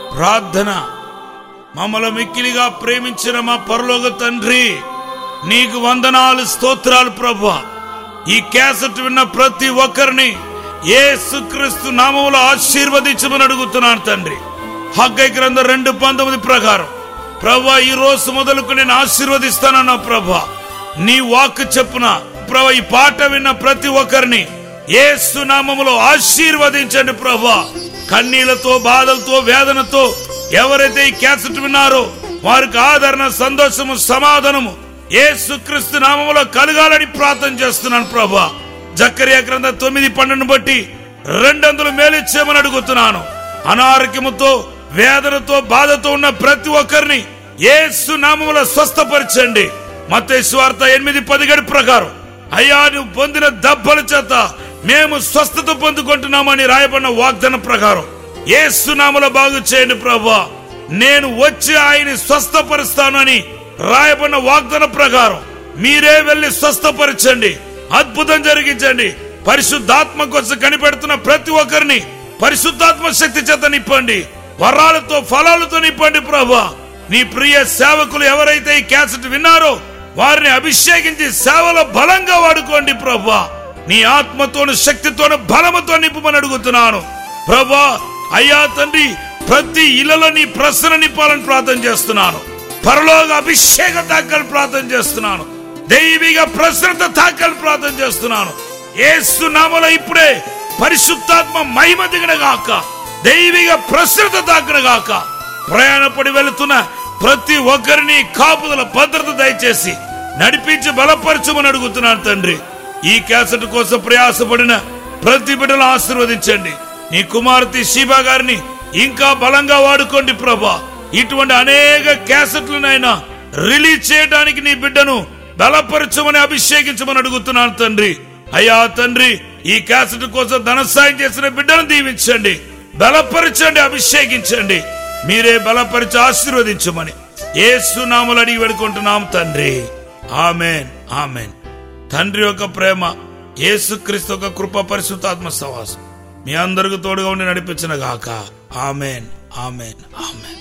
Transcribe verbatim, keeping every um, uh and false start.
ప్రార్థన. మమ్మల్ని మిక్కిలిగా ప్రేమించిన మా పరలోక తండ్రి, నీకు వందనాలు, స్తోత్రాలు ప్రభువా. ఈ క్యాసెట్ విన్న ప్రతి ఒక్కరిని యేసుక్రీస్తు నామములో ఆశీర్వదించమని అడుగుతున్నాను తండ్రి. హగ్గై గ్రంథం రెండు పంతొమ్మిది ప్రకారం ప్రభువా, ఈ రోజు మొదలుకు నేను ఆశీర్వదిస్తానన్నా ప్రభువా. నీ వాక్కు చెప్పున ప్రభువా, ఈ పాట విన్న ప్రతి ఒక్కరిని యేసు నామములో ఆశీర్వదించండి ప్రభువా. కన్నీళ్లతో, బాధలతో, వేదనతో ఎవరైతే ఈ క్యాసెట్ విన్నారో వారికి ఆదరణ, సంతోషము, సమాధానము యేసుక్రీస్తు నామములో కలగాలని ప్రార్థన చేస్తున్నాను ప్రభువా. జకర్యా గ్రంథం తొమ్మిది పన్నెండు బట్టి రెండందులు మేలిచ్చేమని అడుగుతున్నాను. అనారోగ్యముతో, వేదనతో, బాధతో ఉన్న ప్రతి ఒక్కరిని యేసు నామములో స్వస్థపరచండి. మత్తయి సువార్త ఎనిమిది పదిహేడు ప్రకారం అయ్యా, నువ్వు పొందిన దెబ్బల చేత మేము స్వస్థత పొందుకుంటున్నామని రాయబడిన వాగ్దానం ప్రకారం యేసు నామములో బాగు చేయండి ప్రభువా. నేను వచ్చి ఆయన్ని స్వస్థపరుస్తానని రాయబడిన వాగ్దానం ప్రకారం మీరే వెళ్లి స్వస్థపరచండి, అద్భుతం జరిగించండి. పరిశుద్ధాత్మ కోసం కనిపెడుతున్న ప్రతి ఒక్కరిని పరిశుద్ధాత్మ శక్తి చేత నింపండి, వరాలతో, ఫలాలతో నింపండి ప్రభువా. నీ ప్రియ సేవకులు ఎవరైతే ఈ క్యాసెట్ విన్నారో వారిని అభిషేకించి సేవలో బలంగా వాడుకోండి ప్రభువా. నీ ఆత్మతోను, శక్తితోను, బలముతో నింపమని అడుగుతున్నాను ప్రభువా. అయ్యా తండ్రి, ప్రతి ఇళ్లలో నీ ప్రసన్న నింపాలని ప్రార్థన చేస్తున్నాను. పరలోక అభిషేక తాకాలని ప్రార్థన చేస్తున్నాను. దైవిక ప్రసన్నత తాకాలని ప్రార్థన చేస్తున్నాను. యేసు నామములో ఇప్పుడే పరిశుద్ధాత్మ మహిమ దిగన గాక, దైవిక ప్రసన్నత తాకన గాక. ప్రయాణపడి వెళుతున్న ప్రతి ఒక్కరిని కాపుదల, భద్రత దయచేసి నడిపించి బలపరచమని అడుగుతున్నాను తండ్రి. ఈ క్యాసెట్ కోసం ప్రయాసపడిన ప్రతి బిడ్డను ఆశీర్వదించండి. నీ కుమార్తె శీబా గారిని ఇంకా బలంగా వాడుకోండి ప్రభా. ఇటువంటి అనేక క్యాసెట్లనైనా రిలీజ్ చేయడానికి నీ బిడ్డను బలపరచమని, అభిషేకించమని అడుగుతున్నాను తండ్రి. అయ్యా తండ్రి, ఈ క్యాసెట్ కోసం ధన సాయం చేసిన బిడ్డను దీవించండి, బలపరచండి, అభిషేకించండి. మీరే బలపరిచి ఆశీర్వదించమని యేసు నామములో అడిగి వేడుకుంటున్నాం తండ్రి. Amen, amen. తండ్రి యొక్క ప్రేమ, యేసుక్రీస్తు యొక్క కృప, పరిశుద్ధాత్మ సహవాసం మీ అందరికి తోడుగా ఉండి నడిపించిన గాక. Amen, amen, amen.